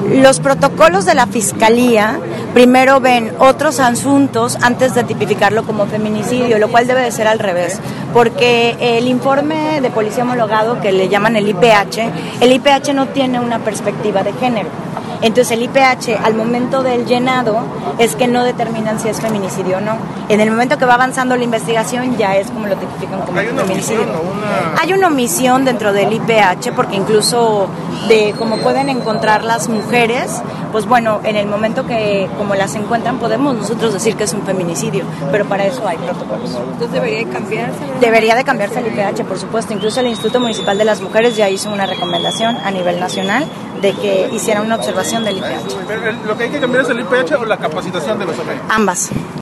Los protocolos de la Fiscalía primero ven otros asuntos antes de tipificarlo como feminicidio, lo cual debe de ser al revés, porque el informe de policía homologado, que le llaman el IPH no tiene una perspectiva de género. Entonces el IPH al momento del llenado es que no determinan si es feminicidio o no. En el momento que va avanzando la investigación ya es como lo tipifican como feminicidio. Hay una omisión dentro del IPH porque incluso de como pueden encontrar las mujeres, pues bueno, en el momento que como las encuentran podemos nosotros decir que es un feminicidio, pero para eso hay protocolos. Entonces debería de cambiarse. Debería de cambiarse el IPH, por supuesto. Incluso el Instituto Municipal de las Mujeres ya hizo una recomendación a nivel nacional de que hiciera una observación del IPH. ¿Lo que hay que cambiar es el IPH o la capacitación de los hombres? Ambas.